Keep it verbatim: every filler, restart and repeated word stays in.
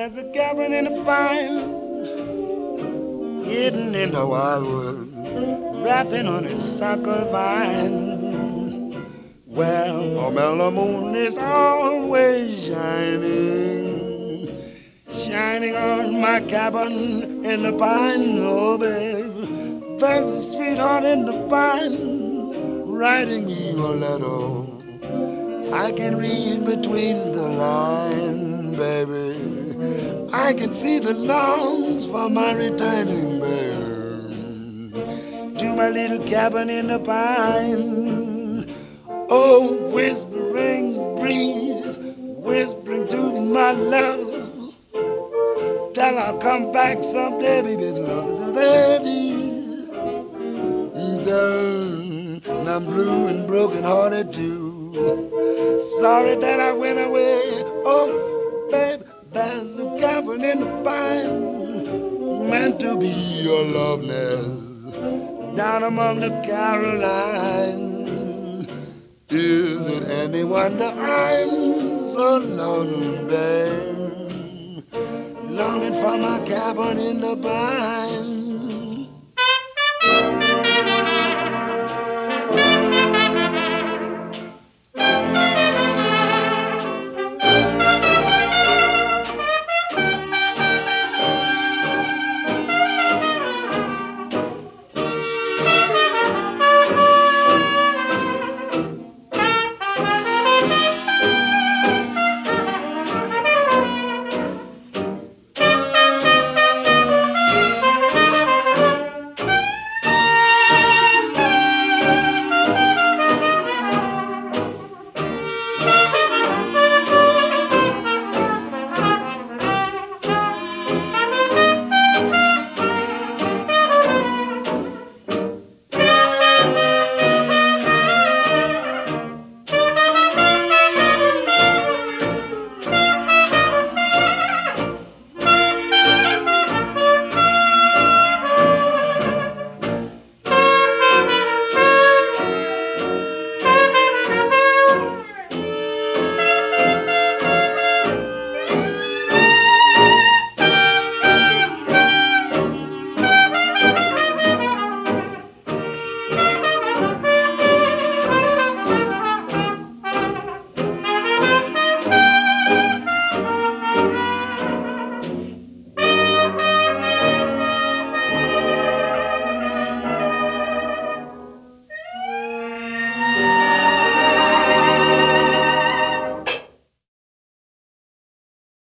There's a cabin in the pine, hidden in the wildwood, wrapping on its sucker vine. Well, a mellow moon is always shining, shining on my cabin in the pine. Oh, babe, there's a sweetheart in the pine, writing you a letter. I can read between the lines, baby. I can see the longings for my returning, baby, to my little cabin in the pine. Oh, whispering breeze, whispering to my love, till I'll come back someday, baby. And I'm blue and broken hearted too. Sorry that I went away. Oh, babe, there's a cabin in the pine, meant to be your love nest, down among the Carolines. Is it any wonder I'm so lonely, babe, longing for my cabin in the pine?